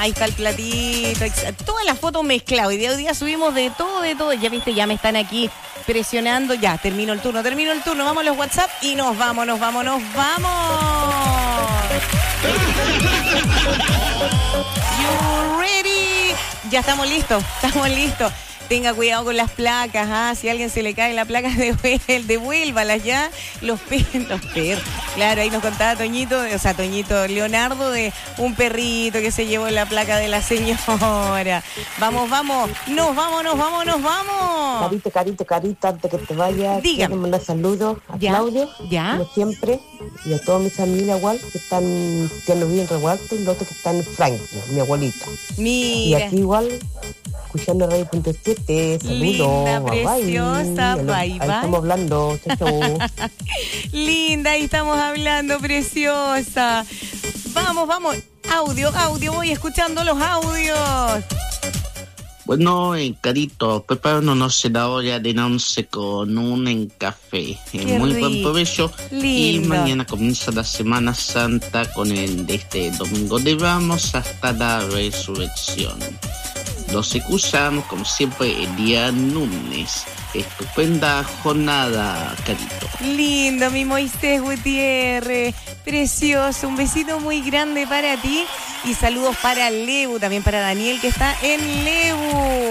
ahí está el platito, todas las fotos mezcladas. Y de hoy día subimos de todo. Ya viste, ya me están aquí presionando. Ya, termino el turno. Vamos a los WhatsApp y nos vamos. You ready? Ya estamos listos. Tenga cuidado con las placas, si a alguien se le cae la placa, devuélvalas ya. Los perros. Claro, ahí nos contaba Toñito Leonardo, de un perrito que se llevó la placa de la señora. Vamos. Nos vamos. Carita, antes que te vayas, dígame. quiero mandar saludos a Claudio, como siempre, y a toda mi familia igual, que nos viven en Revuelto, y los otros que están en Franklin, mi abuelita. Mira. Y aquí igual, escuchando Radio.7, saludos. Linda, preciosa, bye. Ahí estamos hablando, chau. Linda, ahí estamos hablando, preciosa. Vamos. Audio, voy escuchando los audios. Bueno, Carito, prepáranos la hora de 11 con un café. Muy buen provecho. Lindo. Y mañana comienza la Semana Santa con el de este domingo de Ramos hasta la resurrección. Los escuchamos, como siempre, el día lunes. Estupenda jornada, Carito. Lindo, mi Moisés Gutiérrez. Precioso. Un besito muy grande para ti. Y saludos para Lebu, también para Daniel, que está en Lebu.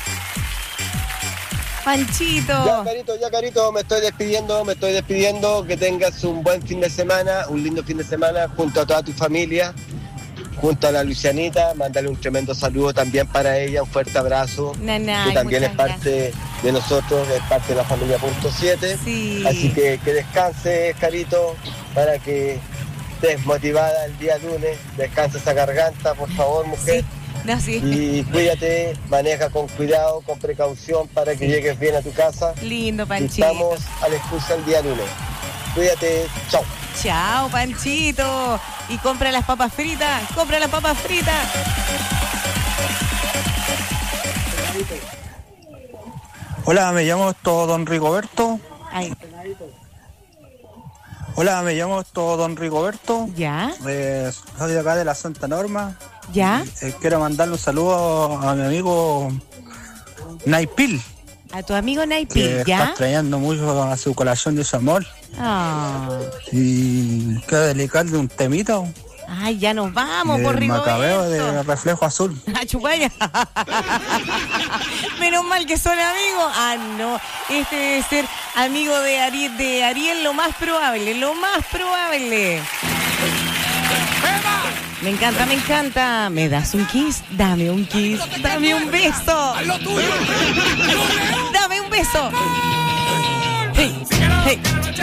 Panchito. Ya, Carito, me estoy despidiendo. Que tengas un buen fin de semana, un lindo fin de semana junto a toda tu familia. Junto a la Lucianita, mándale un tremendo saludo también para ella, un fuerte abrazo. Nanay, que también es parte de nosotros, es parte de la familia Punto 7. Sí. Así que descanse, Carito, para que estés motivada el día lunes. Descansa esa garganta, por favor, mujer. Sí. Y cuídate, maneja con cuidado, con precaución para que llegues bien a tu casa. Lindo, Panchito. Estamos a la excusa el día lunes. Cuídate, chao. Chao, Panchito. Y compra las papas fritas. Hola, me llamo Don Rigoberto. ¿Ya? Soy de acá de la Santa Norma. ¿Ya? Quiero mandarle un saludo a mi amigo Naipil. A tu amigo Naipil, ¿ya? Está extrañando mucho a su colación de su amor. Y quiero dedicarle un temita. Ay, ya nos vamos, por Rigoberto. Macabeo de Reflejo Azul. Chupaya. Menos mal que son amigos. No. Este debe ser amigo de Ariel, lo más probable. Me encanta. ¿Me das un kiss? Dame un kiss. Dame un beso. Dame un beso. Hey.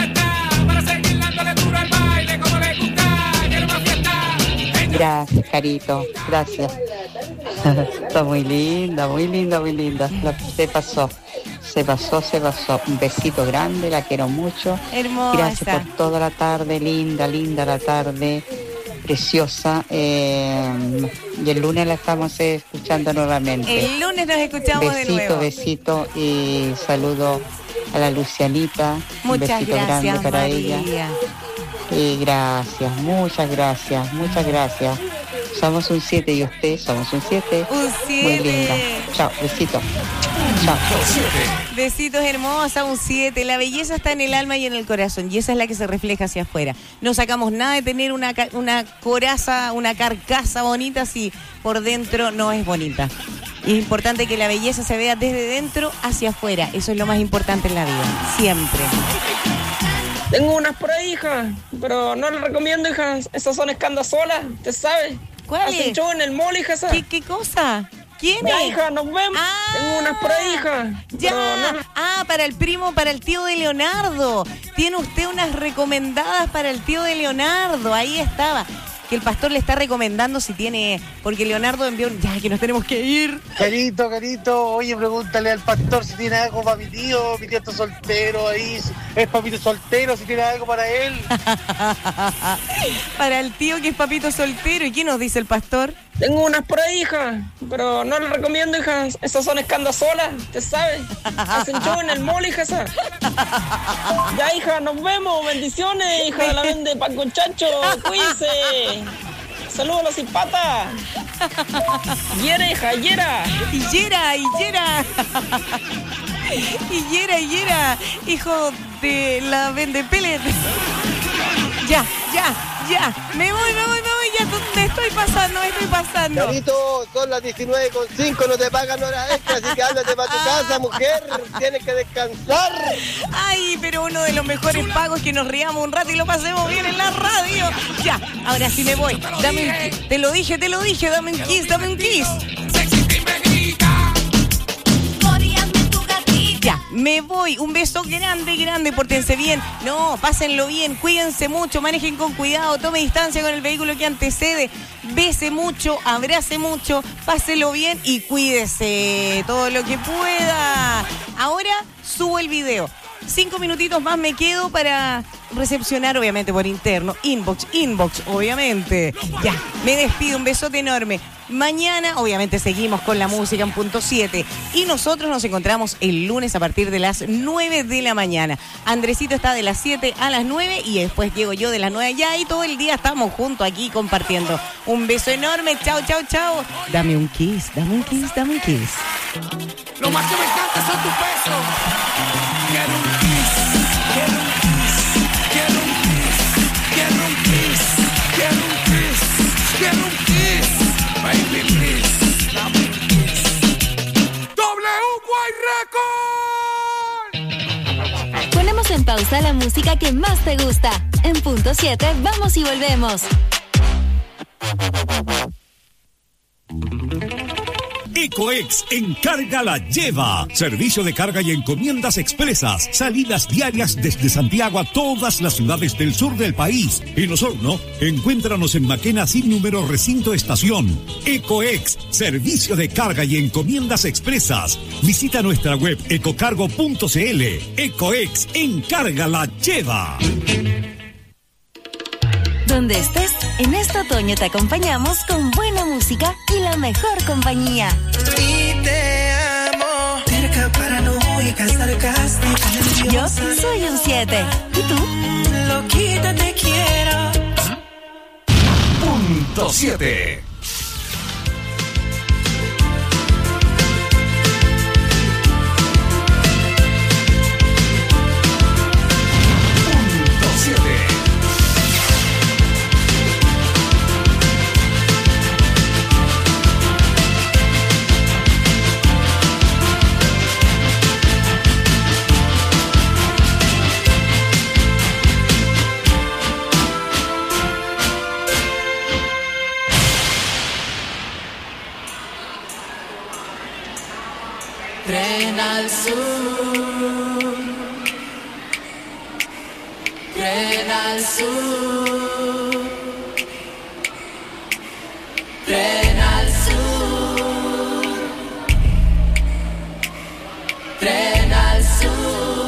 Gracias, Carito, gracias. Está muy linda. Se pasó. Un besito grande, la quiero mucho. Hermosa. Gracias por toda la tarde, linda la tarde, preciosa. Y el lunes la estamos escuchando nuevamente. El lunes nos escuchamos de nuevo. Besito y saludo a la Lucianita. Muchas un besito gracias, grande para María. ella. Y gracias, muchas gracias. Somos un 7 y usted somos un 7. Un 7. Muy linda. Chao, besito. Chao. Besitos, hermosa, un 7. La belleza está en el alma y en el corazón, y esa es la que se refleja hacia afuera. No sacamos nada de tener una coraza, una carcasa bonita si por dentro no es bonita. Y es importante que la belleza se vea desde dentro hacia afuera. Eso es lo más importante en la vida, siempre. Tengo unas por ahí, hija, pero no las recomiendo, hija. Esas son escandasolas, ¿te sabes? ¿Cuál es? Hacen show en el mall, hija. ¿Qué cosa? ¿Quién ya, es? Hija, nos vemos. Tengo unas por ahí, hija. Ya. Para el tío de Leonardo. Tiene usted unas recomendadas para el tío de Leonardo. Ahí estaba. Que el pastor le está recomendando si tiene, porque Leonardo envió ya que nos tenemos que ir. Carito, oye, pregúntale al pastor si tiene algo para mi tío está soltero ahí, es papito soltero, si tiene algo para él. Para el tío que es papito soltero. ¿Y qué nos dice el pastor? Tengo unas por ahí, hija, pero no las recomiendo, hija. Esas son escandasolas, ¿te sabes? Hacen show en el mall, hija. Ya, hija, nos vemos. Bendiciones, hija de la vende pan con chancho. Cuídense. Saludos a la Cipata. Yera, hija, Yera. Yera. Yera, hijo de la vende pellet. Ya. Me voy, ya me estoy pasando. Carito, son las 19:05, no te pagan horas extras, así que ándate para tu casa, mujer, tienes que descansar. Ay, pero uno de los mejores pagos es que nos riamos un rato y lo pasemos bien en la radio. Ya, ahora sí me voy. Te lo dije, dame un kiss. Ya, me voy. Un beso grande, pórtense bien. No, pásenlo bien, cuídense mucho, manejen con cuidado, tome distancia con el vehículo que antecede, bese mucho, abrace mucho, páselo bien y cuídese todo lo que pueda. Ahora subo el video. 5 minutitos más me quedo para recepcionar, obviamente por interno. Inbox, obviamente. Ya, me despido, un besote enorme. Mañana, obviamente, seguimos con la música en punto 7. Y nosotros nos encontramos el lunes a partir de las 9 de la mañana. Andresito está de las 7 a las 9 y después llego yo de las 9 ya. Y todo el día estamos juntos aquí compartiendo. Un beso enorme. Chao. Dame un kiss. Lo más que me encanta son tus besos. Quiero un kiss. Baby, please, dame un kiss. WY Record. Ponemos en pausa la música que más te gusta. En punto 7, vamos y volvemos. Ecoex Encarga la Lleva. Servicio de carga y encomiendas expresas. Salidas diarias desde Santiago a todas las ciudades del sur del país. En Osorno, encuéntranos en Maquena sin número recinto estación. Ecoex, servicio de carga y encomiendas expresas. Visita nuestra web ecocargo.cl. Ecoex Encarga la Lleva. Donde estés, en este otoño te acompañamos con buena música y la mejor compañía. Y te amo, cerca, paranoica, sarcástica, Yo soy un 7. ¿Y tú? Loquita, te quiero. Punto 7. Tren al sur, tren al sur, tren al sur, tren al sur.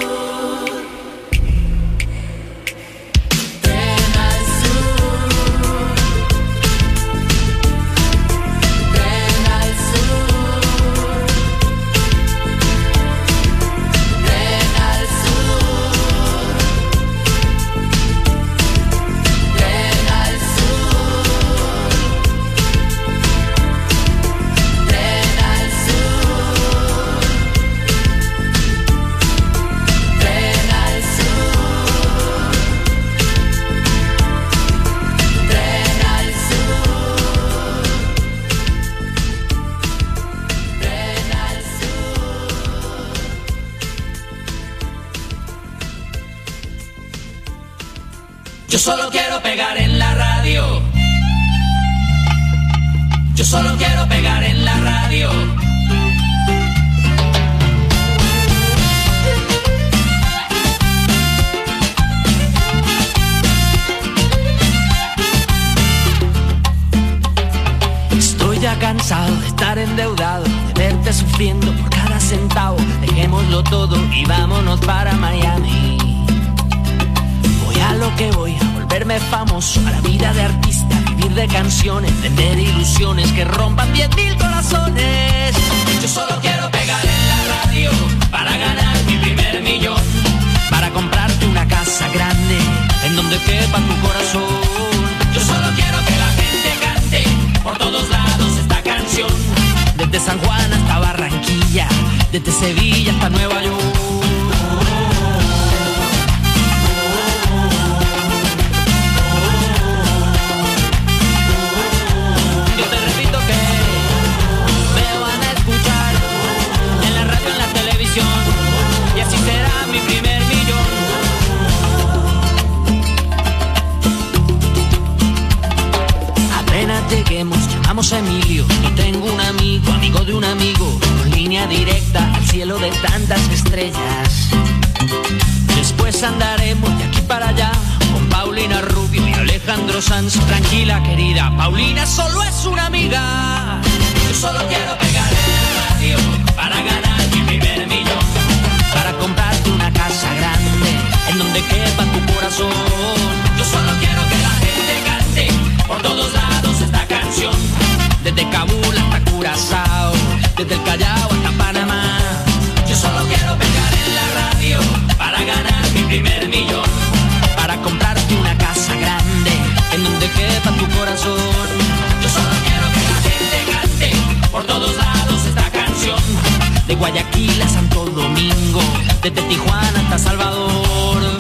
Yo solo quiero pegar en la radio. Yo solo quiero pegar en la radio. Estoy ya cansado de estar endeudado, de verte sufriendo por cada centavo. Dejémoslo todo y vámonos para Miami. Voy a lo que voy, a volverme famoso, a la vida de artista, vivir de canciones, vender ilusiones que rompan 10.000 corazones. Yo solo quiero pegar en la radio para ganar mi primer millón, para comprarte una casa grande en donde quepa tu corazón. Yo solo quiero que la gente cante San Juan hasta Barranquilla, desde Sevilla hasta Nueva York. Yo te repito que me van a escuchar en la radio, en la televisión, y así será mi primer millón. Apenas lleguemos, llamamos a Emilio. Yo tengo un amigo de un amigo, con línea directa al cielo de tantas estrellas. Después andaremos de aquí para allá con Paulina Rubio y Alejandro Sanz. Tranquila, querida, Paulina solo es una amiga. Yo solo quiero pegar en la radio para ganar mi primer millón, para comprarte una casa grande en donde quepa tu corazón. Yo solo quiero que la gente cante por todos lados esta canción, desde Kabul hasta Curazao, desde el Callao hasta Panamá. Yo solo quiero pegar en la radio para ganar mi primer millón, para comprarte una casa grande en donde quepa tu corazón. Yo solo quiero que la gente cante por todos lados esta canción, de Guayaquil a Santo Domingo, desde Tijuana hasta Salvador.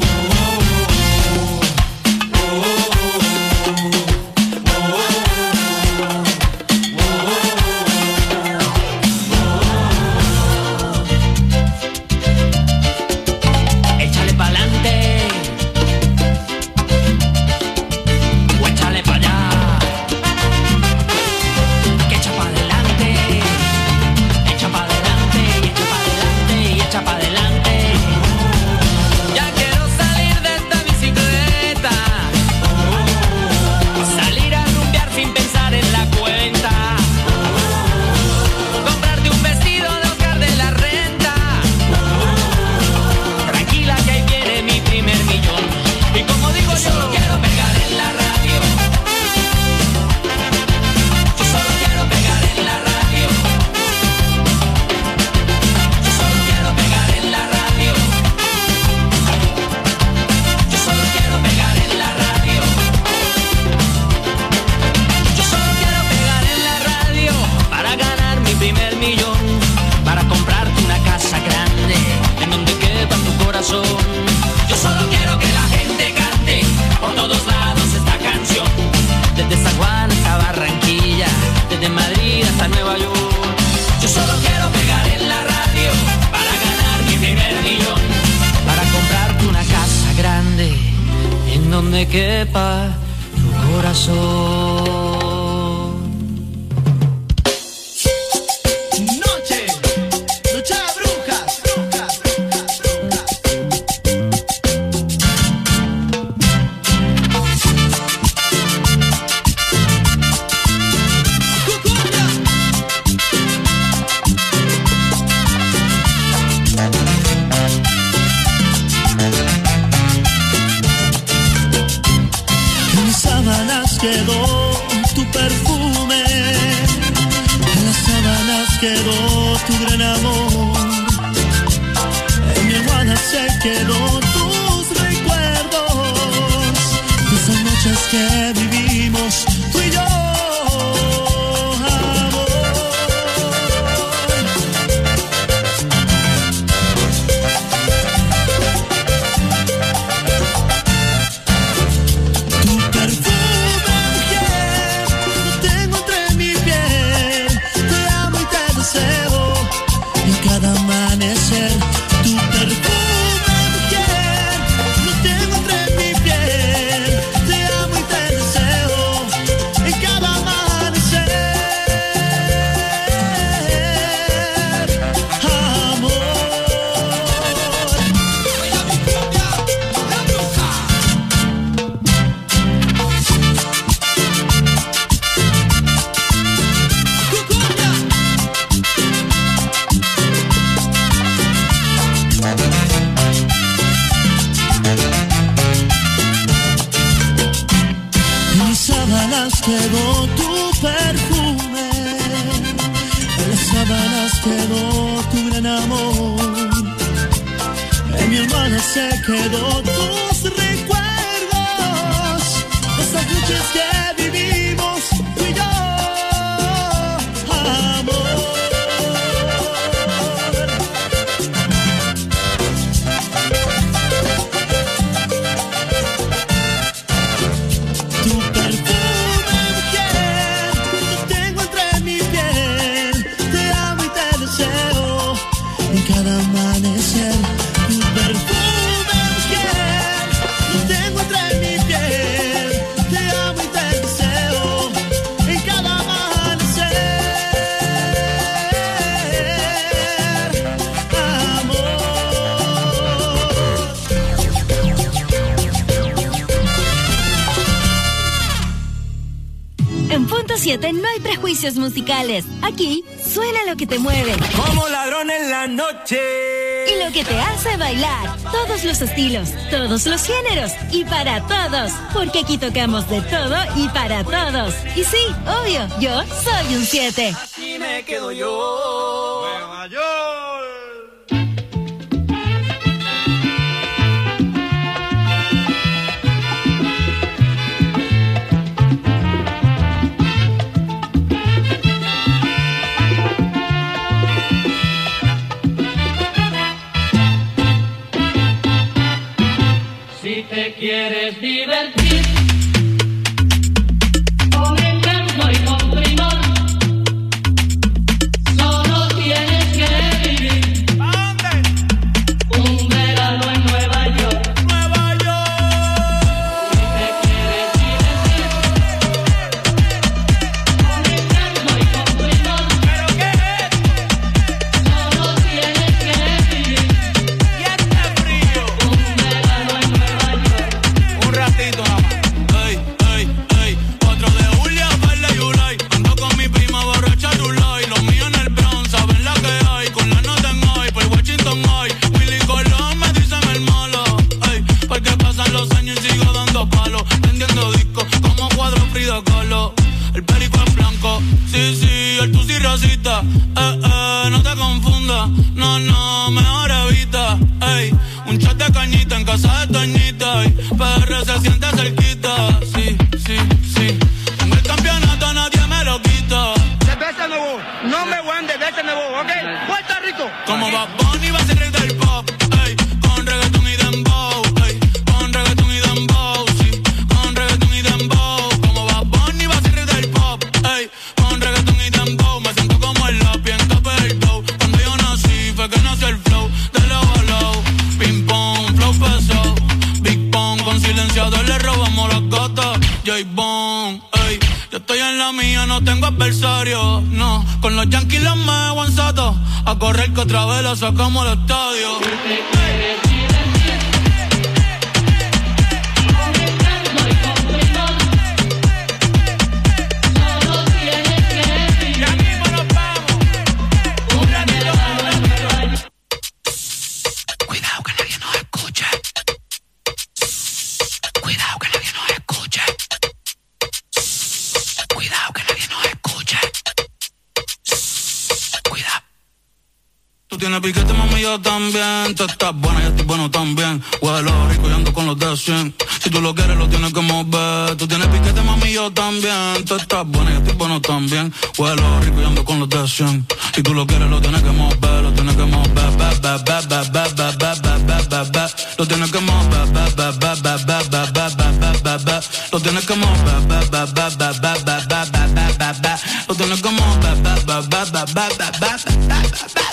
Yo solo quiero que la gente cante por todos lados esta canción, desde San Juan hasta Barranquilla, desde Madrid hasta Nueva York. Yo solo quiero pegar en la radio para ganar mi primer millón, para comprarte una casa grande en donde quepa tu corazón. Quedó tu perfume, en las sábanas quedó tu gran amor, en mi almohada se quedó tus recuerdos, de esas noches que vivimos tú y yo. Quedó tu perfume, en las sábanas quedó tu gran amor, en mi almohada se quedó tus recuerdos, esas noches que vivimos tú y yo, amor. 7 no hay prejuicios musicales. Aquí suena lo que te mueve. Como ladrón en la noche. Y lo que te hace bailar. Todos los estilos, todos los géneros y para todos. Porque aquí tocamos de todo y para todos. Y sí, obvio, yo soy un 7. Aquí me quedo yo. Nueva York. Si te quieres divertir con encanto y con primor, solo tienes que vivir un verano en Nueva York. Nueva York. Si te quieres divertir con encanto y con primor, ¿Pero qué es? solo tienes que vivir Y este frío. un verano en Nueva York. Un ratito nada más. Ey, ey, ey, 4 de julio, Verde Yulay. Ando con mi prima borracha Rulay. Los míos en el Bronx, saben la que hay. Con la nota en hoy, por Washington hoy. Willy Colón me dicen el malo. Ey, porque pasan los años y sigo dando palos. Vendiendo discos como cuadro Frida Kahlo. El perico es blanco, sí, sí, el tusi racista. No te confundas, no, no, mejor evita. Ey, un chat de cañita en casa de Toñita. PR se siente cerquita, sí, sí, sí. Tengo el campeonato, nadie me lo quita. Cerveza nuevo, no me voy de cerveza nuevo, ¿ok? Puerto Rico. Como Bad Bunny va a ser rey del pop, ey, con reggaetón y dembow, ey, con reggaetón y dembow, sí, con reggaetón y dembow. Como Bad Bunny va a ser rey del pop, ey, con reggaetón y dembow. Me siento como el lápiz en top del dough. Cuando yo nací fue que nació el flow de low a low. Ping pong, flow pesado, Big Pong, con silenciador le robamos las gatas. J-Bone, ey, yo estoy en la mía, no tengo adversario, no. Con los Yankees los me aguanzato, a correr que otra vez la sacamos al estadio. Si te quieres divertir con encanto y con primor, solo tienes que vivir Ya mismo nos vamos. un verano en Nueva York. Cuidado que nadie nos escuche. Cuidado que nadie nos escuche. Cuidado que nadie nos escuche. Cuidado. Tú tienes piquete, mami, yo también. Tú estás buena, yo estoy bueno también. Huelo rico y ando con los de 100. Si tú lo quieres, lo tienes que mover. Tú tienes piquete, mami, yo también. Tú estás buena, yo estoy bueno también. Huelo rico y ando con los de 100. Si tú lo quieres, lo tienes que mover. Lo tienes que mover. Lo tienes que mover. Lo tienes que mover. Lo tienes que mover.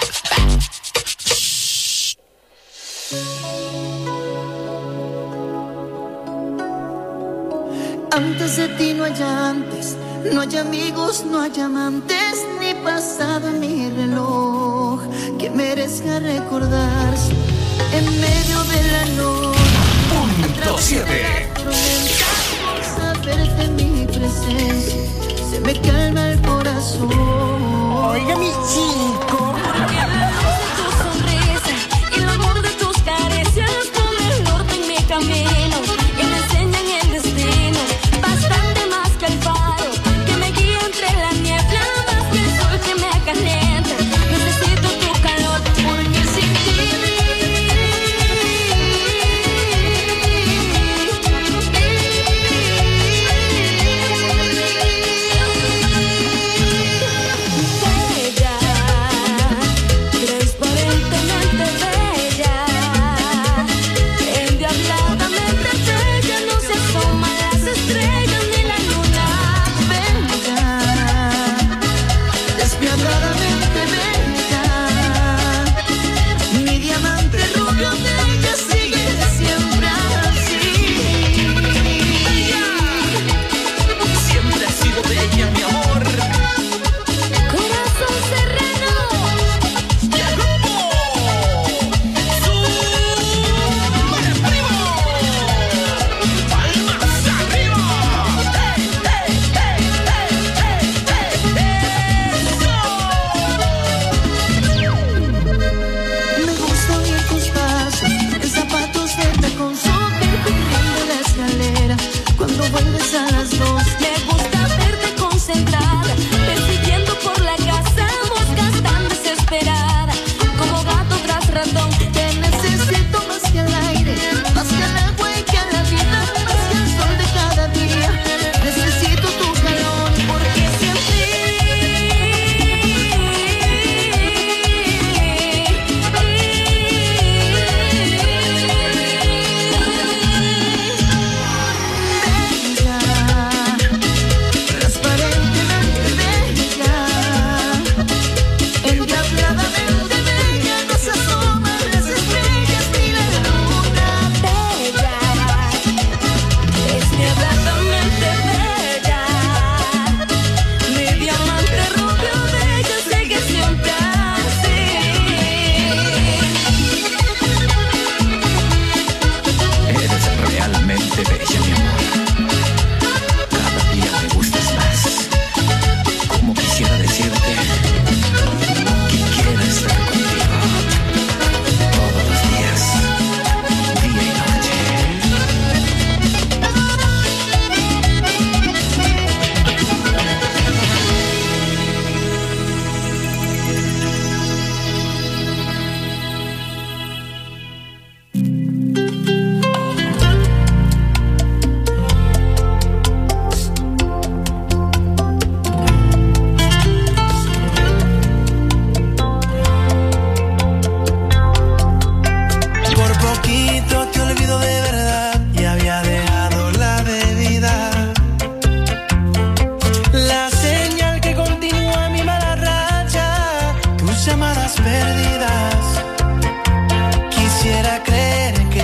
Antes de ti no hay antes, no hay amigos, no hay amantes, ni pasado en mi reloj que merezca recordarse en medio de la noche. Punto 7. Saberte en mi presencia, se me calma el corazón. Oiga, mi chico. Porque la luz de tu sonrisa y el amor de tus caricias pone el norte en mi camino y me enseñan el destino. Bastante más que el faro que me guía entre la niebla, más que el sol que me calienta. Necesito tu calor porque sin ti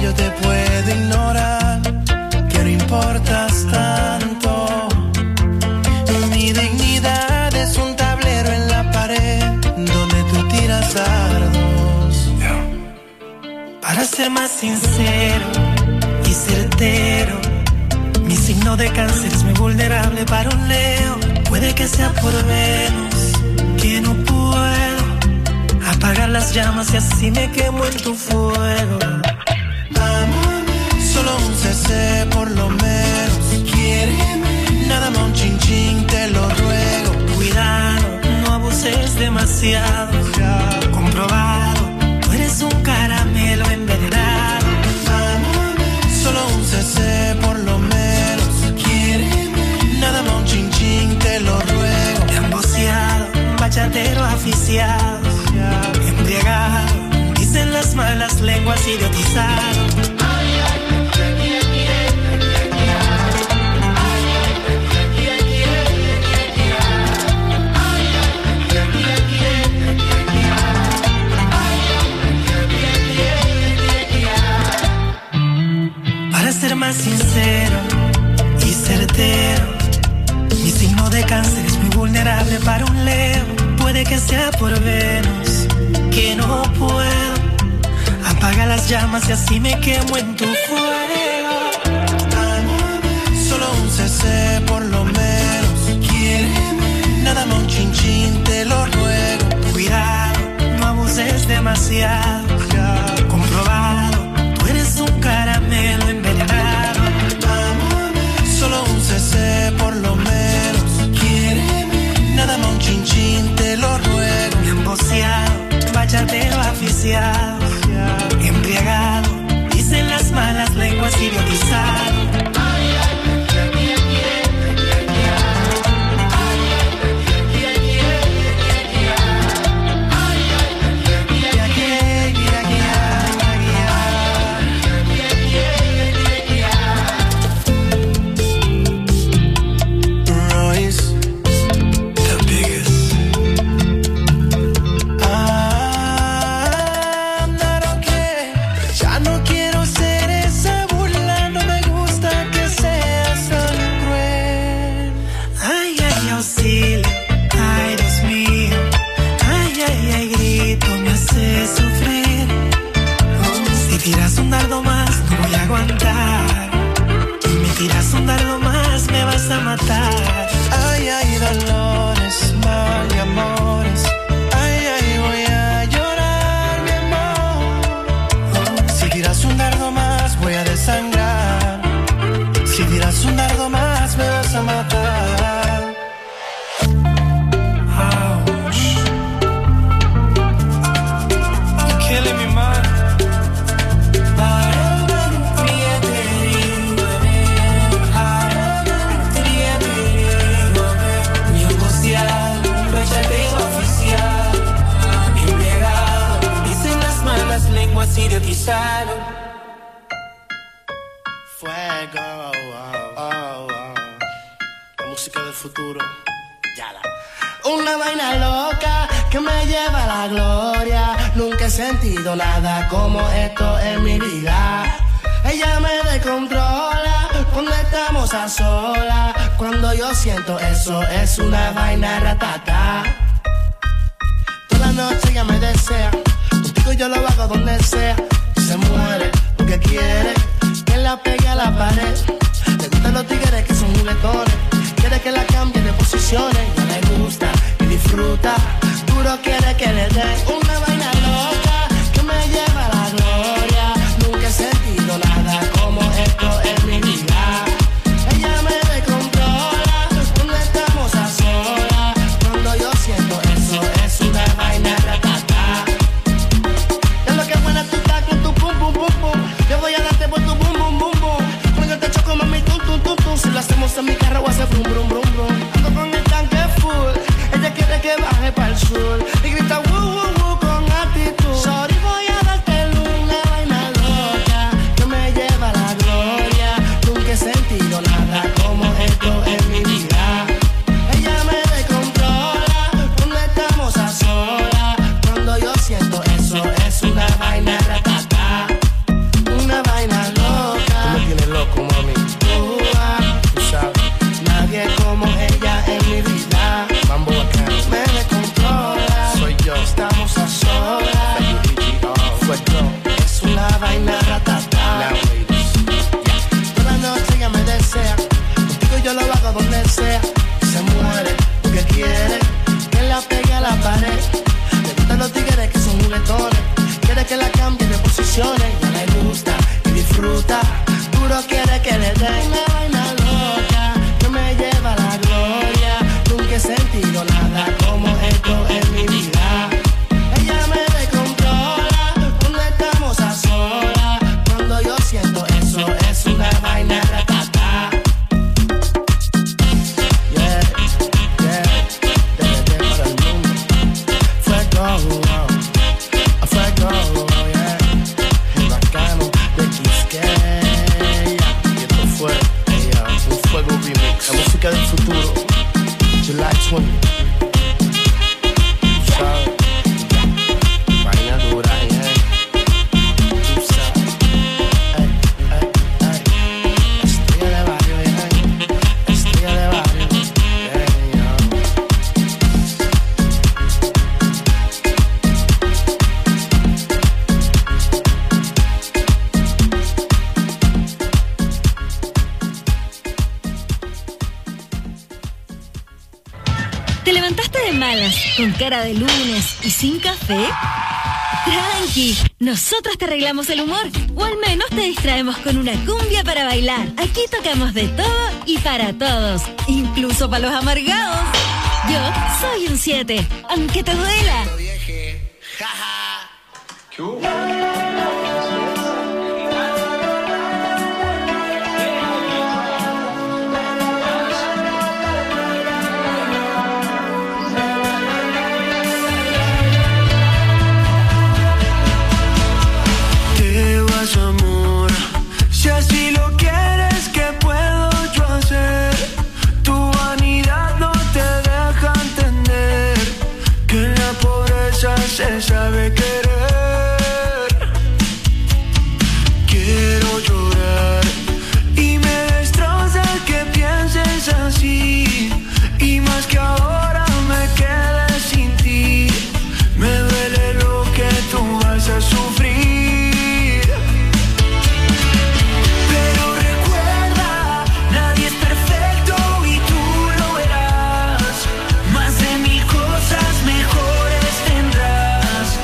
yo te puedo ignorar, que no importas tanto. Mi dignidad es un tablero en la pared donde tú tiras dardos. Para ser más sincero y certero, mi signo de cáncer es muy vulnerable para un Leo. Puede que sea por Venus, que no puedo apagar las llamas y así me quemo en tu fuego. Solo un CC por lo menos, quiéreme. Nada más un chin chin, te lo ruego. Cuidado, no abuses demasiado. Comprobado, tú eres un caramelo envenenado. Solo un CC por lo menos, quiéreme. Nada más un chin chin, te lo ruego. Emboceado, bachatero aficiado, embriagado, dicen las malas lenguas, idiotizado. Para ser más sincero y certero, mi signo de cáncer es muy vulnerable para un Leo. Puede que sea por Venus, que no puedo apagar las llamas y así me quemo en tu fuego. Solo un CC por lo menos, quiéreme. Nada más un chin chin, te lo ruego. Cuidado, no abuses demasiado. Comprobado, tú eres un caramelo envenenado. Solo un CC por lo menos, quiéreme. Nada más un chin chin, te lo ruego. Emboceado, bachatero aficiado, embriagado, dicen las malas lenguas, idiotizado. Tiras un dardo más, no voy a aguantar. Me tiras un dardo más, me vas a matar. Ay, ay, dolores, mal y amores. Ay, ay, voy a llorar, mi amor. Si tiras un dardo más, voy a desangrar. Si tiras un dardo más, me vas a matar. Ouch. You're killing me, man. Idiotizado. Fuego, la música del futuro. Una vaina loca que me lleva a la gloria. Nunca he sentido nada como esto en mi vida. Ella me descontrola cuando estamos a solas. Cuando yo siento eso es una vaina ratata. Toda la noche ella me desea, contigo yo lo hago donde sea. Se muere porque quiere que la pegue a la pared. Le gustan los tigres que son juguetones. Quiere que la cambie de posiciones. No le gusta y disfruta. Duro quiere que le dé una vaina loca que me lleva a la gloria. Nunca he sentido nada como esto en mi vida. Ella me descontrola cuando estamos a solas. Cuando yo siento eso es una vaina ratata. Es lo que buena tú estás con tu pum pum pum pum. Yo voy a darte por tu bum bum bum bum. Cuando te choco mami tum tum tum tum. Si lo hacemos en mi carro voy a hacer brum brum brum brum. Ando con el tanque full. Ella quiere que baje para el sur y grita woo woo woo. la pared. Le gustan los tigres que son juguetones. Quiere que la cambie de posiciones. Ya le gusta y disfruta. Puro quiere que le den una vaina loca que me lleva a la gloria. Nunca he sentido nada como esto en mi vida. Ella me descontrola cuando estamos a solas. Cuando yo siento eso es una vaina ratata. Yeah, yeah, desde para el mundo. Fuego, fuego, yeah. El bacano de Quisqueya. Y esto fue un fuego remix. La música del futuro. July 20. ¿Sabes? Vaina dura, yeah. Tú sabes. Estrella de barrio, yeah. Estrella de barrio, yeah. ¿Te levantaste de malas, con cara de lunes y sin café? Tranqui, nosotros te arreglamos el humor, o al menos te distraemos con una cumbia para bailar. Aquí tocamos de todo y para todos, incluso para los amargados. Yo soy un 7, aunque te duela. Te vas, amor, si así lo quieres, ¿qué puedo yo hacer? Tu vanidad no te deja entender que en la pobreza se sabe querer. Quiero llorar y me destroza que pienses así, y más que ahora me quede sin ti. Me duele lo que tú vas a sufrir. Pero recuerda, nadie es perfecto y tú lo verás. Más de 1000 cosas mejores tendrás.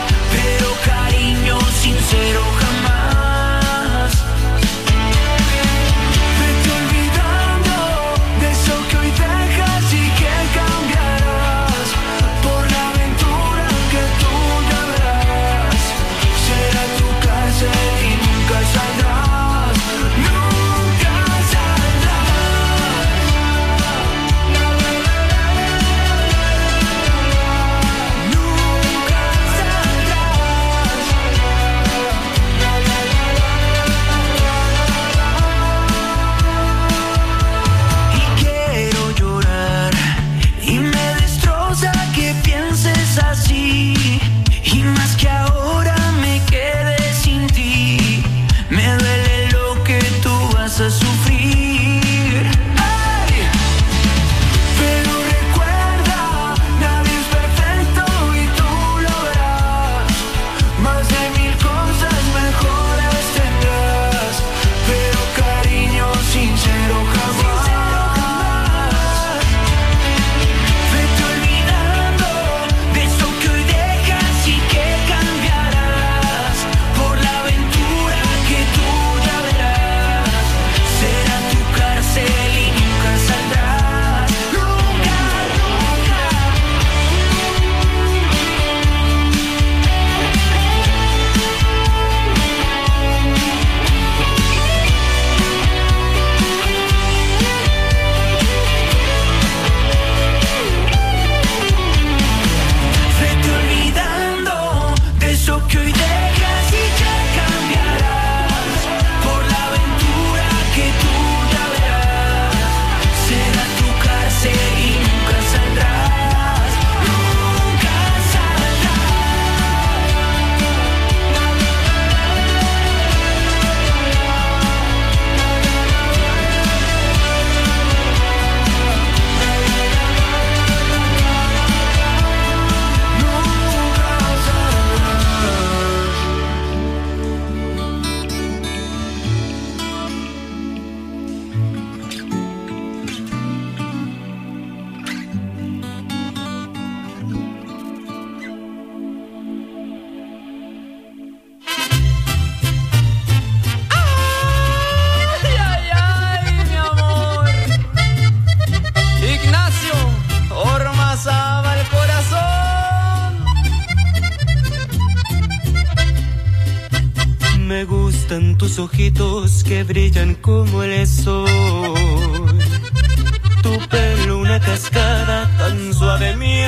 gustan tus ojitos que brillan como el sol. Tu pelo una cascada tan suave, mi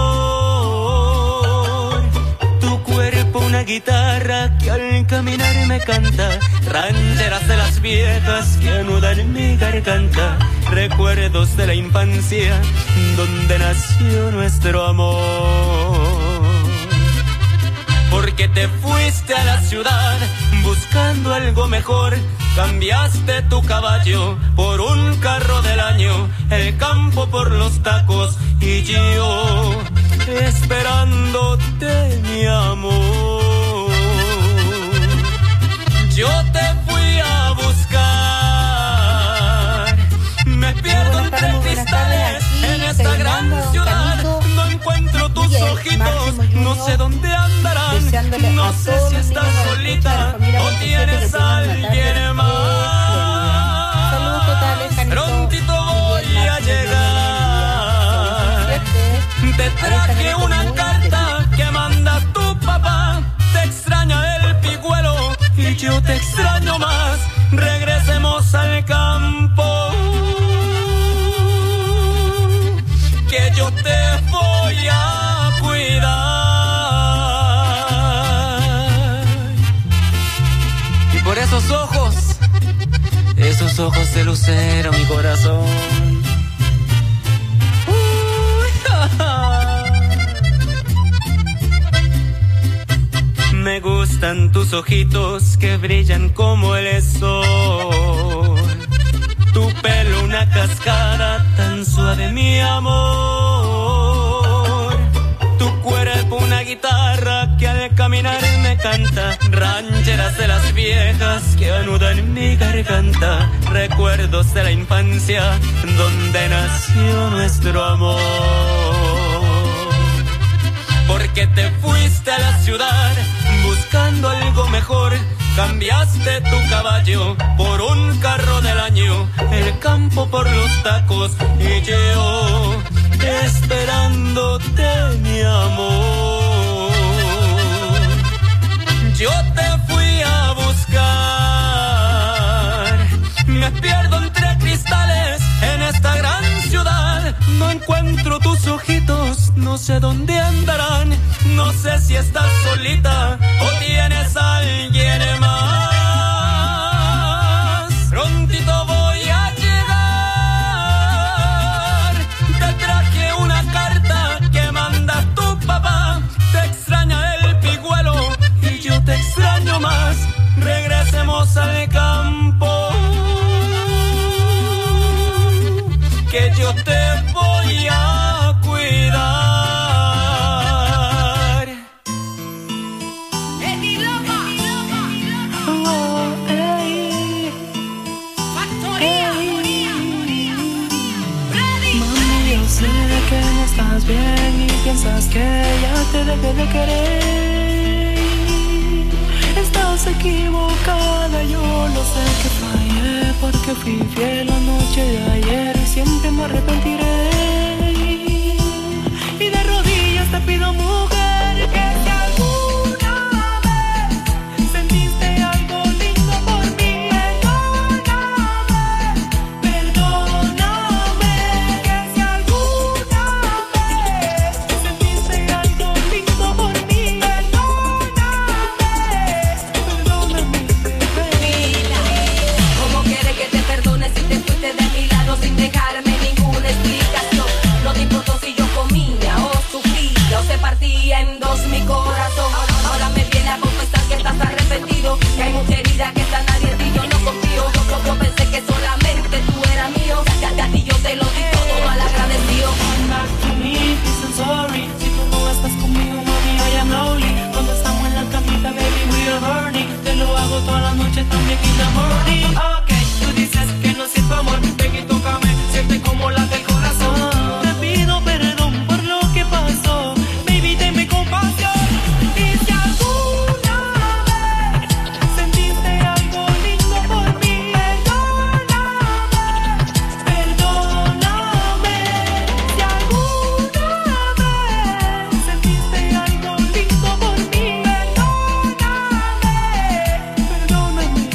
amor. Tu cuerpo una guitarra que al caminar me canta. Rancheras de las viejas que anudan mi garganta. Recuerdos de la infancia donde nació nuestro amor. Porque te fuiste a la ciudad buscando algo mejor. Cambiaste tu caballo por un carro del año, el campo por los tacos y yo esperándote, mi amor. Yo te fui a buscar, me pierdo entre cristales en esta gran ciudad. No encuentro tus ojitos, no sé dónde andarán. No sé si estás solita o tienes a alguien más. Prontito voy a llegar. Te traje una carta que manda tu papá. Te extraña el pigüelo y yo te extraño más. Regresemos al campo, que yo te voy a cuidar. Y por esos ojos de lucero, mi corazón. Me gustan tus ojitos que brillan como el sol. Tu pelo una cascada tan suave, mi amor. Tu cuerpo una guitarra que al caminar me canta. Rancheras de las viejas que anudan mi garganta. Recuerdos de la infancia donde nació nuestro amor. Porque te fuiste a la ciudad buscando algo mejor. Cambiaste tu caballo por un carro del año, el campo por los tacos y yo esperándote, mi amor. Yo te fui a buscar, me pierdo entre cristales en esta gran ciudad. No encuentro tus ojitos, no sé dónde andarán. No sé si estás solita o tienes a alguien más. Prontito voy a llegar. Te traje una carta que manda tu papá. Te extraña el pigüelo y yo te extraño más. Regresemos al campo, que yo te voy a cuidar. Mami, yo sé que no estás bien y piensas que ya te dejé de querer. Estás equivocada, yo lo sé que fallé, porque fui fiel la noche de ayer y siempre me arrepentiré. Y de rodillas te pido, mujer, que si alguna vez sentiste algo lindo por mí, perdóname, que si alguna vez sentiste algo lindo por mí, perdóname, ¿Cómo quieres que te perdone si te fuiste de mi lado sin dejarme ninguna explicación? No te importó si yo comía o sufría o se partía en dos mi corazón. Ahora me viene a confesar que estás arrepentido, que hay mucha herida que está nadie y yo no confío. Yo pensé que solamente tú eras mío, ya a ti yo te lo di todo mal agradecido. Come back to me, please and sorry. Si tú no estás conmigo, mami, I am lonely. Cuando estamos en la camita, baby, we are burning. Te lo hago toda la noche, también in the morning. Ok, tú dices que no siento amor, ven y tócame, siente como late el corazón. Te pido perdón por lo que pasó, baby, tenme compasión. Y si alguna vez sentiste algo lindo por mí, perdóname, si alguna vez sentiste algo lindo por mí, perdóname,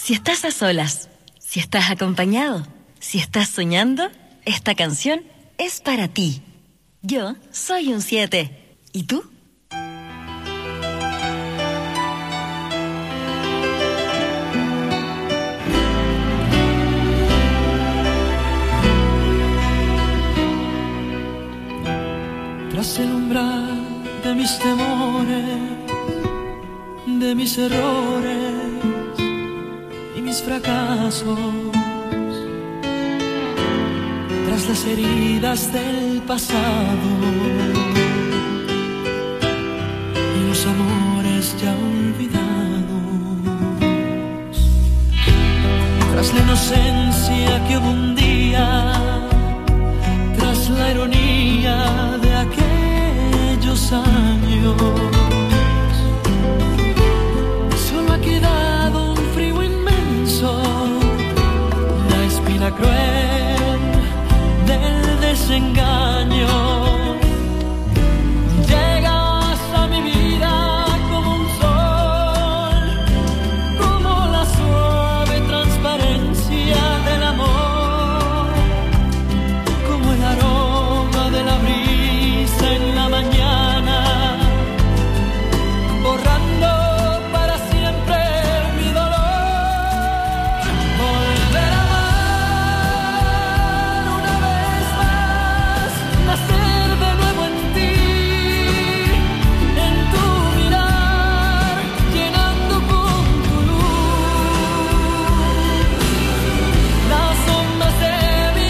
Si estás a solas, si estás acompañado, si estás soñando, esta canción es para ti. Yo soy un 7. ¿Y tú? Tras el umbral de mis temores, de mis errores y mis fracasos, tras las heridas del pasado y los amores ya olvidados, tras la inocencia que hubo un día, tras la ironía de aquellos años, solo ha quedado un frío inmenso, la espina cruel del desengaño. Llegas a mi vida como un sol, como la suave transparencia del amor, como el aroma de la brisa en la mañana, borrando para siempre mi dolor. Volver a amar una vez más, nacer de nuevo en ti, en tu mirar, llenando con tu luz las sombras de mi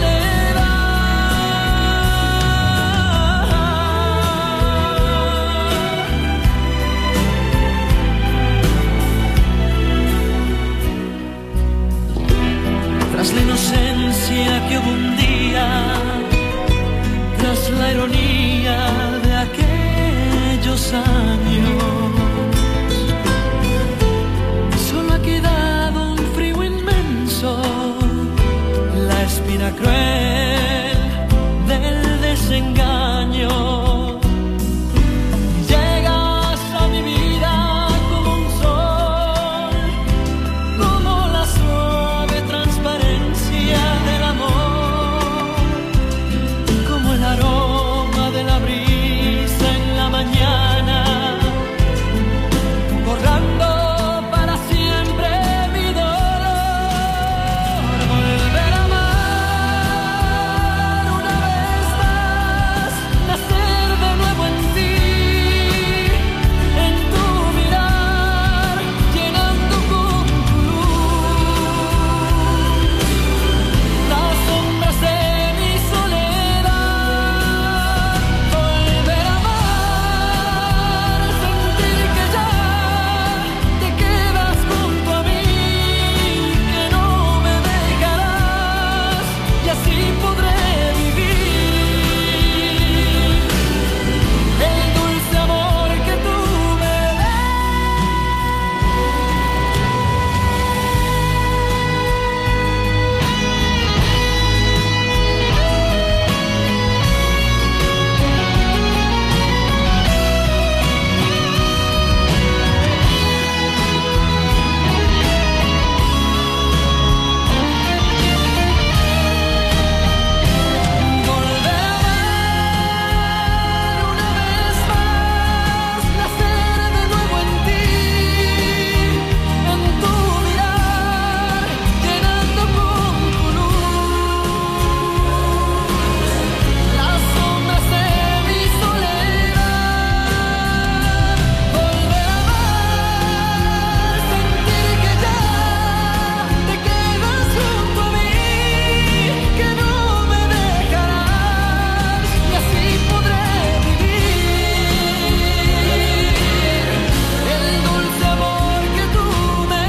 tras la inocencia que hubo un día, tras la ironía de aquellos años, solo ha quedado un frío inmenso, la espina cruel del desengaño. Llegas a mi vida como un sol, como la suave transparencia del amor, como el aroma de la brisa en la mañana, borrando para siempre mi dolor. Volver a amar una vez más, nacer de nuevo en ti, en tu mirar, llenando con tu luz las sombras de mi soledad. Volver a amar, sentir que ya te quedas junto a mí, que no me dejarás y así podré vivir el dulce amor que tú me volver a amar una vez más, nacer de nuevo en ti, en tu mirar, llenando con tu luz las sombras de mi soledad. Volver a amar, sentir que ya te quedas junto a mí, que no me dejarás y así podré vivir el dulce amor que tú me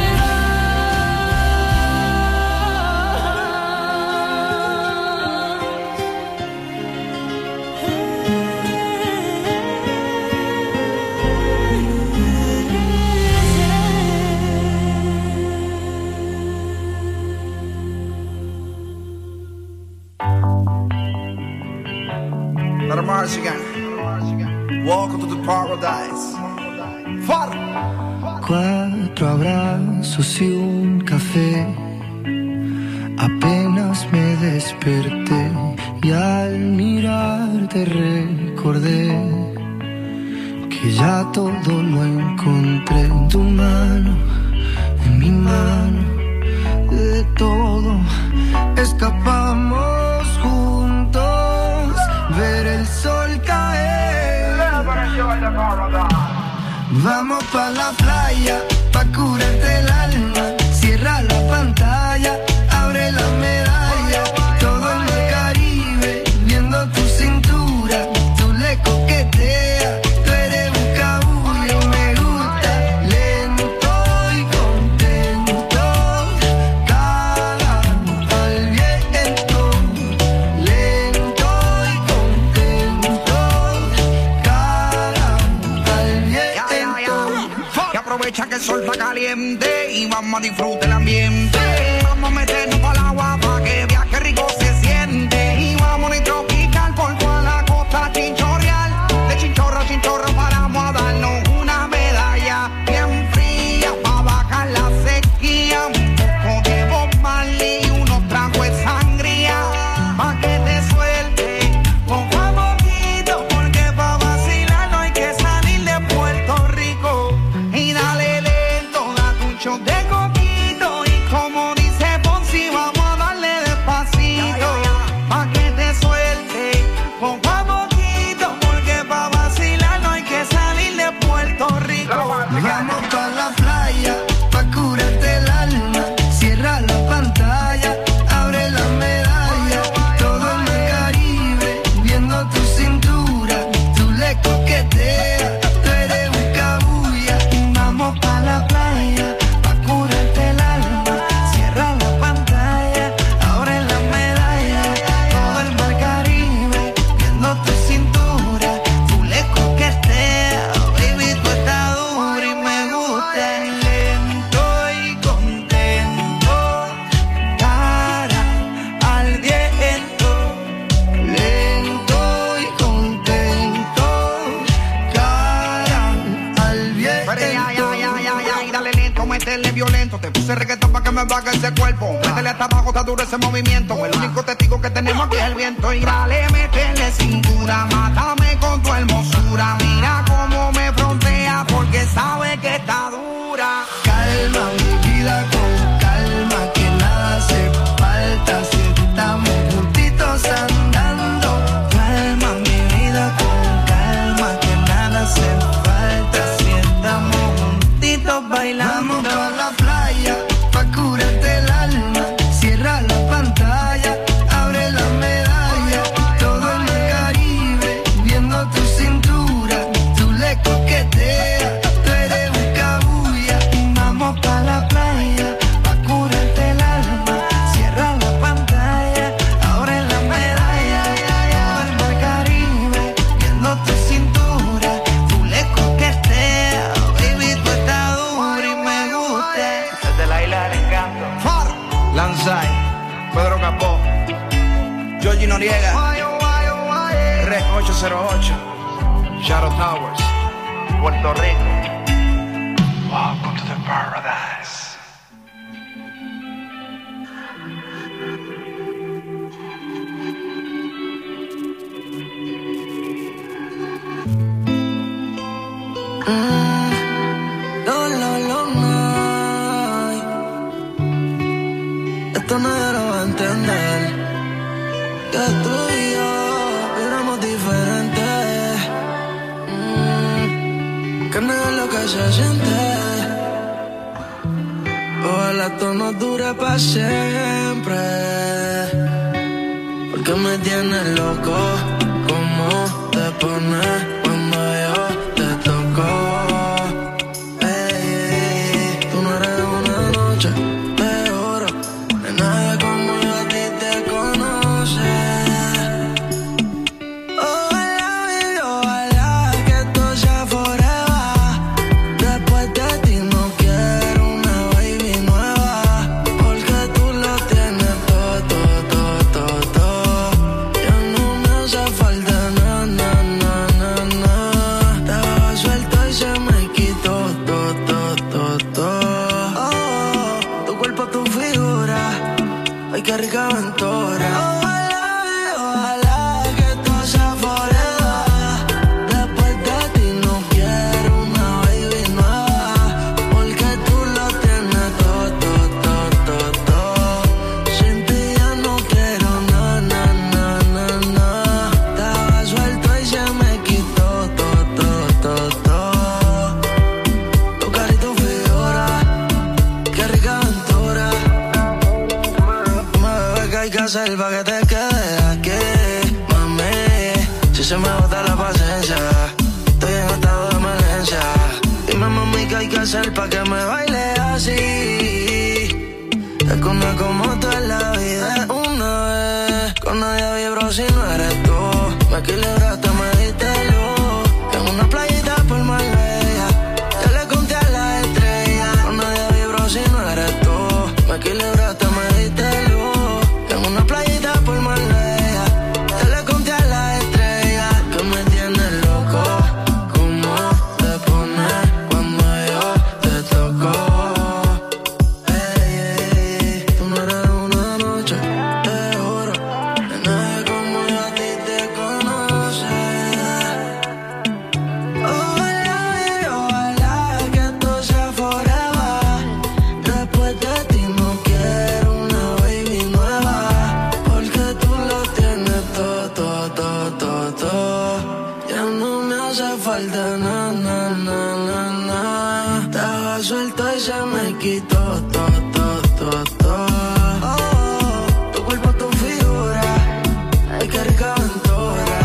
Let 'em march again. Welcome to the paradise. Father. 4 abrazos y un café. Apenas me desperté y al mirarte recordé que ya todo lo encontré en tu mano, en mi mano. De todo escapamos juntos, ver el sol caer. Vamos pa' la playa, pa' curarte el alma. Cierra la pantalla, abre la medalla. Todo en el Caribe, viendo tu cintura. Tú le coqueteas, tú eres un cabullo. Me gusta lento y contento. Cara al viento, lento y contento. Cara al viento. Que aprovecha que el sol está caliente y vamos a disfrutar el ambiente. Vamos a meternos para el agua para que viaje rico se siente. Y vamos a tropical por toda la costa chinchorreal. De chinchorro a chinchorro paramos a darnos una medalla bien fría para bajar la sequía. Un poco de Bob Marley y unos tragos de sangría pa' que te suelte poco a poquito, porque pa' vacilar no hay que salir de Puerto Rico. Y dale lento, date un shot de coquito. Y como dice Ponzi, vamos a darle despacito pa' que te suelte poco a poquito, porque pa' vacilar no hay que salir de Puerto Rico. Vamos pa' la playa, pa' curarte el alma. Cierra la pantalla, abre la medalla. Todo en el Caribe, viendo tu cintura. Tú le coqueteas, tú eres un cabulla. Vamos pa' la playa, pa' curarte el alma. Cierra la pantalla, abre la medalla. Todo el mar Caribe, viendo tu cintura. Tú le coqueteas, baby, tú estás dura y me gusta. Lento y contento, cara al viento. Lento y contento, cara al viento. Pero ya, dale lento, métele violento. Te puse reggaetón pa' que me baje ese cuerpo. Métele hasta abajo, está duro ese movimiento. El único testigo que tenemos aquí es el viento. Y dale, métele cintura, mátame con tu hermosura. Mira cómo me frontea, porque sabe que está dura. Calma mi vida con calma, que nada hace falta si estamos juntitos andando. Calma mi vida con calma, que nada hace falta si estamos juntitos bailando. Vamos pa' la playa, pa' curarte el alma. Cierra la pantalla, abre la medalla. Todo en el Caribe, viendo tu cintura. Tú le coqueteas, tú eres un cabulla. Vamos pa' la playa, pa' curarte el alma. Cierra la pantalla, abre la medalla. Todo el mar Caribe, viendo tu cintura. Tú le coqueteas, baby, tú estás dura y me gusta. Desde la isla del encanto. Lanzai, Pedro Capó, Georgie Noriega, Rec 808, Shadow Towers, Puerto Rico. Welcome to the paradise. Esto nadie lo va a entender. Que tú y yo éramos diferentes. Que no es lo que se siente. Ojalá esto no dure para siempre. Porque me tienes loco. ¿Cómo te pones cuando yo te toco? Tú no eres una noche. Na, na, na, qué rica aventura. Ojalá que todo sea forever. Después de ti no quiero una baby nueva, porque tú lo tienes todo. Sin ti ya no quiero nada. Estaba suelto y se me quitó todo. Tu cara y tu figura, qué rica aventura. Mami, ¿qué hay que hacer pa' que te quedes aquí? Mami, si se me bota la paciencia, estoy en estado de emergencia. Dime, mami, ¿qué hay que hacer pa' que me baile así? Es que una como tú en la vida es una vez. Con nadie vibro si no eres tú. Me equilibraste, me diste luz. En una playita por Marbella, ya le conté a la estrella. Con nadie vibro si no eres tú. Me equilibraste, me diste luz. En una playita por Marbella, ya le conté a la estrella. Que me tienes loco, cómo te pones cuando yo te toco. Tú no eres una noche, te juro, que nadie como yo a ti te conoce. Ojalá que esto sea forever. Después de ti no quiero una baby nueva, porque tú lo tienes todo. Ya no me hace falta nada. Estaba suelto y se me quitó todo. Tu cuerpo, tu figura, ay, qué rica aventura.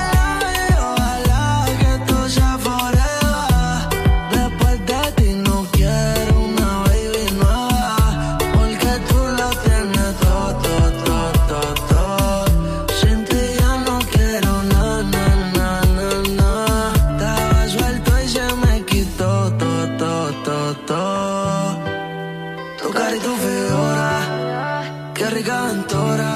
Ojalá que esto sea forever. Después de ti no quiero una baby nueva, porque tú lo tienes todo. Sin ti ya no quiero nada. Estaba suelto y se me quitó todo. Tu cara y tu figura, qué rica aventura.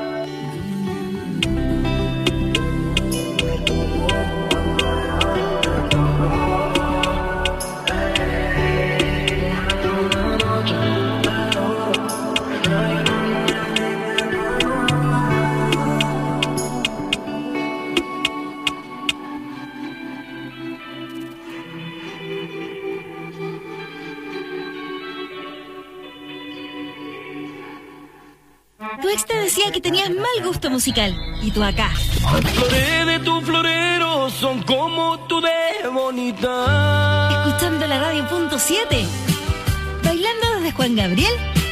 Tu ex te decía que tenías mal gusto musical. Y tú acá, Flores de tu florero son como tú de bonita. escuchando la radio punto 7. Bailando desde Juan Gabriel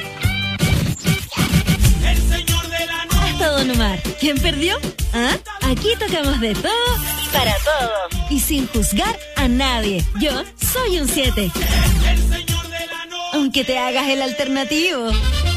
hasta Don Omar. ¿Quién perdió? ¿Ah? Aquí tocamos de todo y para todos. Y sin juzgar a nadie. Yo soy un 7. Aunque te hagas el alternativo.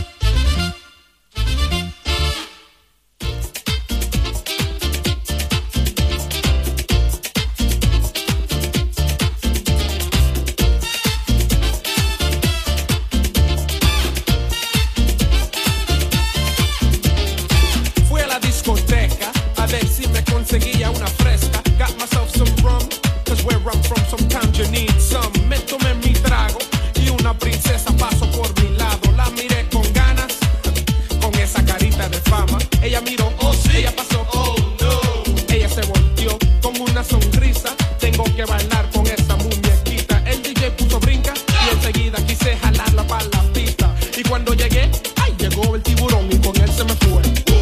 Fui a la discoteca a ver si me conseguía una fresca. Got myself some rum, cause where I'm from sometimes you need some. Me tomé mi trago y una princesa pasó por mi lado. La miré con ganas, con esa carita de fama. Ella miró, oh sí, ella pasó, oh no. Ella se volteó con una sonrisa. Tengo que bailar con esa muñequita. El DJ puso brinca y enseguida quise jalarla para la pista. Y cuando llegué, ay, llegó el tiburón y con él se me fue.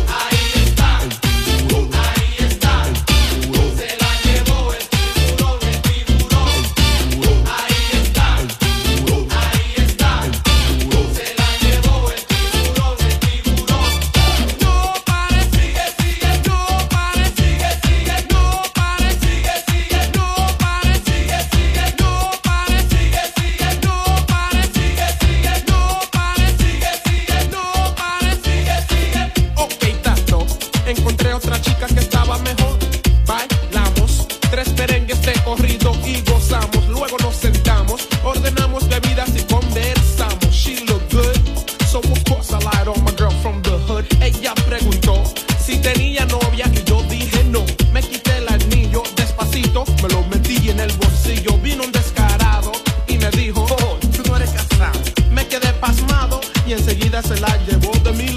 Encontré otra chica que estaba mejor. Bailamos 3 merengues de corrido y gozamos. Luego nos sentamos, ordenamos bebidas y conversamos. She looked good, so of course I lied on my girl from the hood. Ella preguntó si tenía novia y yo dije no. Me quité el anillo despacito, me lo metí en el bolsillo. Vino un descarado y me dijo, oh, tú no eres casado. Me quedé pasmado y enseguida se la llevó de mi